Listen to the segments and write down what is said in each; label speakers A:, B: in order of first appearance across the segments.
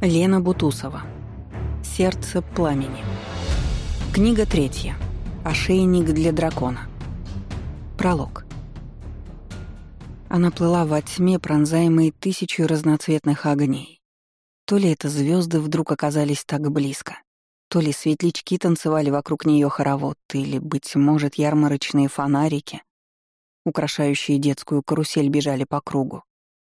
A: Лена Бутусова. Сердце пламени. Книга 3. Ошейник для дракона. Пролог. Она плыла во тьме, пронзаемой тысячей разноцветных огней. То ли это звезды вдруг оказались так близко, то ли светлячки танцевали вокруг нее хоровод, или, быть может, ярмарочные фонарики, украшающие детскую карусель, бежали по кругу.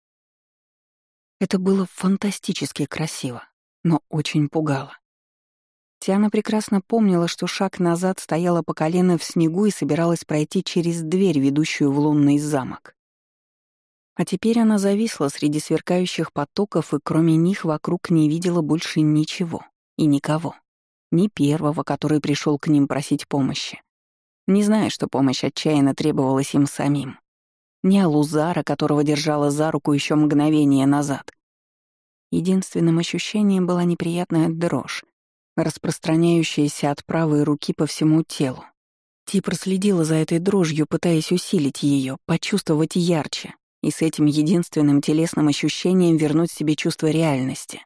A: Это было фантастически красиво, но очень пугало. Тиана прекрасно помнила, что шаг назад стояла по колено в снегу и собиралась пройти через дверь, ведущую в лунный замок. А теперь она зависла среди сверкающих потоков и кроме них вокруг не видела больше ничего и никого. Ни первого, который пришел к ним просить помощи, не зная, что помощь отчаянно требовалась им самим. Ни Алузара, которого держала за руку еще мгновение назад. Единственным ощущением была неприятная дрожь, распространяющаяся от правой руки по всему телу. Ти проследила за этой дрожью, пытаясь усилить ее, почувствовать ярче и с этим единственным телесным ощущением вернуть себе чувство реальности.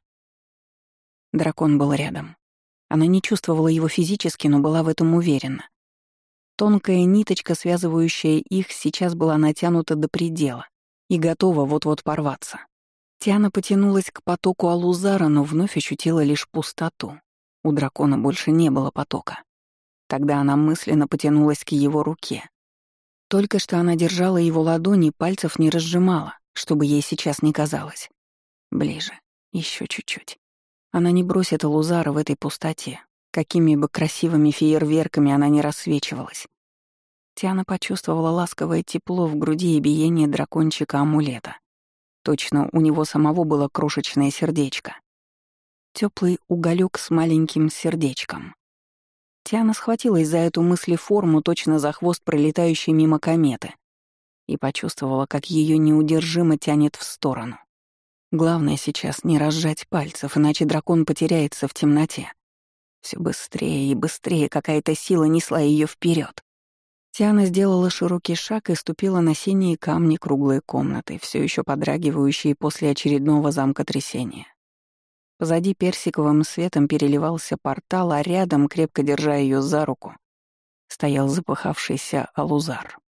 A: Дракон был рядом. Она не чувствовала его физически, но была в этом уверена. Тонкая ниточка, связывающая их, сейчас была натянута до предела и готова вот-вот порваться. Тиана потянулась к потоку Алузара, но вновь ощутила лишь пустоту. У дракона больше не было потока. Тогда она мысленно потянулась к его руке. Только что она держала его ладони, пальцев не разжимала, чтобы ей сейчас не казалось. Ближе, еще чуть-чуть. Она не бросит Алузара в этой пустоте, какими бы красивыми фейерверками она ни рассвечивалась. Тиана почувствовала ласковое тепло в груди и биение дракончика-амулета. Точно у него самого было крошечное сердечко. Теплый уголек с маленьким сердечком. Тиана схватилась за эту мыслеформу, точно за хвост пролетающей мимо кометы, и почувствовала, как ее неудержимо тянет в сторону. Главное сейчас не разжать пальцев, иначе дракон потеряется в темноте. Все быстрее и быстрее какая-то сила несла ее вперед. Тиана сделала широкий шаг и ступила на синие камни круглой комнаты, все еще подрагивающие после очередного замкотрясения. Позади персиковым светом переливался портал, а рядом, крепко держа ее за руку, стоял запыхавшийся Алузар.